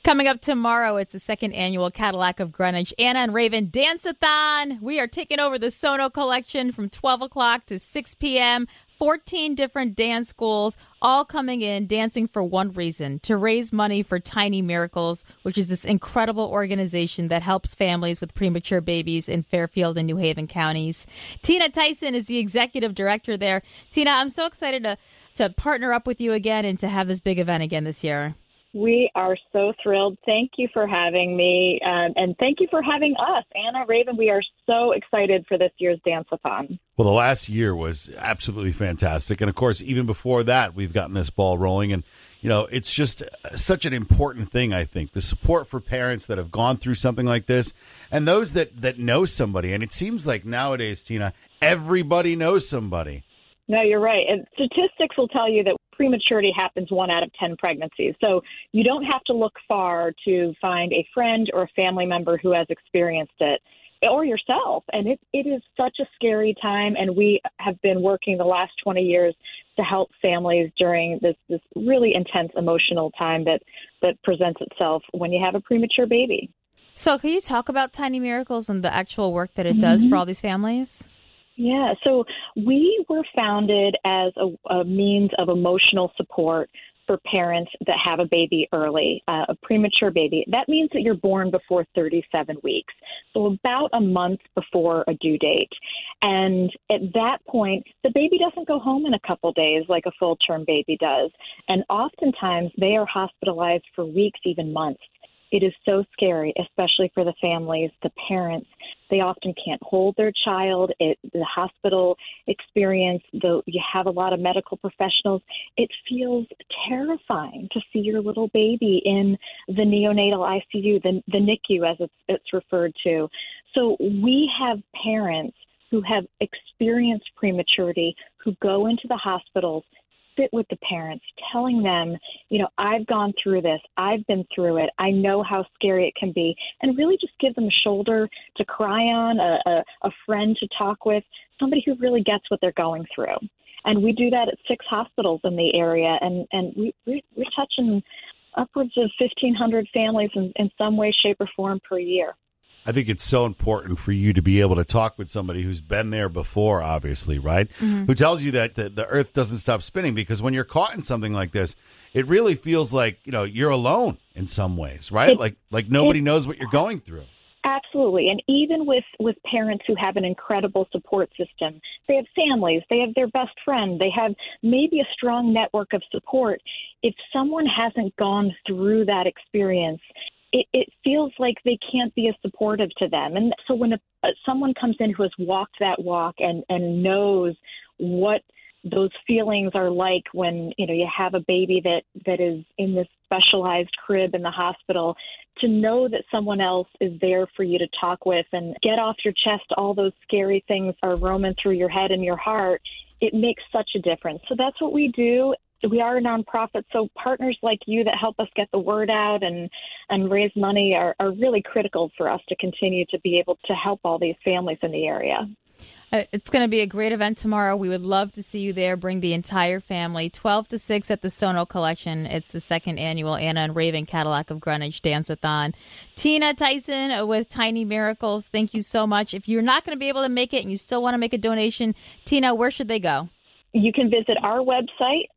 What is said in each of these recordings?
Coming up tomorrow, it's the second annual Cadillac of Greenwich Anna and Raven Dance-a-thon. We are taking over the Sono Collection from 12 o'clock to 6 p.m. 14 different dance schools, all coming in, dancing for one reason, to raise money for Tiny Miracles, which is this incredible organization that helps families with premature babies in Fairfield and New Haven counties. Tina Tyson is the executive director there. Tina, I'm so excited to partner up with you again and to have this big event again this year. We are so thrilled. Thank you for having me, and thank you for having us. Anna, Raven, we are so excited for this year's Dance-a-thon. Well, the last year was absolutely fantastic. And, of course, even before that, we've gotten this ball rolling. And, you know, it's just such an important thing, I think, the support for parents that have gone through something like this and those that know somebody. And it seems like nowadays, Tina, everybody knows somebody. No, you're right. And statistics will tell you that prematurity happens 1 out of 10 pregnancies. So you don't have to look far to find a friend or a family member who has experienced it, or yourself. And it is such a scary time. And we have been working the last 20 years to help families during this really intense emotional time that presents itself when you have a premature baby. So can you talk about Tiny Miracles and the actual work that it does for all these families? Yeah, so we were founded as a means of emotional support for parents that have a baby early, a premature baby. That means that you're born before 37 weeks, so about a month before a due date. And at that point, the baby doesn't go home in a couple days like a full-term baby does. And oftentimes, they are hospitalized for weeks, even months. It is so scary, especially for the families, the parents. They often can't hold their child. The hospital experience, though you have a lot of medical professionals, it feels terrifying to see your little baby in the neonatal ICU, the NICU as it's referred to. So we have parents who have experienced prematurity who go into the hospitals, sit with the parents, telling them, you know, I've gone through this, I've been through it, I know how scary it can be, and really just give them a shoulder to cry on, a friend to talk with, somebody who really gets what they're going through. And we do that at 6 hospitals in the area, and we're touching upwards of 1,500 families in some way, shape, or form per year. I think it's so important for you to be able to talk with somebody who's been there before, obviously, right? Mm-hmm. Who tells you that the earth doesn't stop spinning, because when you're caught in something like this, it really feels like, you know, you're alone in some ways, right? Like nobody knows what you're going through. Absolutely. And even with parents who have an incredible support system, they have families, they have their best friend, they have maybe a strong network of support. If someone hasn't gone through that experience, it feels like they can't be as supportive to them. And so when someone comes in who has walked that walk and knows what those feelings are like when, you know, you have a baby that is in this specialized crib in the hospital, to know that someone else is there for you to talk with and get off your chest all those scary things are roaming through your head and your heart, it makes such a difference. So that's what we do. We are a nonprofit, so partners like you that help us get the word out and raise money are really critical for us to continue to be able to help all these families in the area. It's going to be a great event tomorrow. We would love to see you there. Bring the entire family, 12 to 6 at the Sono Collection. It's the second annual Anna and Raven Cadillac of Greenwich Dance-a-thon. Tina Tyson with Tiny Miracles, thank you so much. If you're not going to be able to make it and you still want to make a donation, Tina, where should they go? You can visit our website,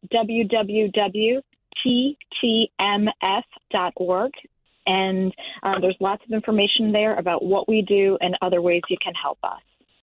www.ttmf.org, and there's lots of information there about what we do and other ways you can help us.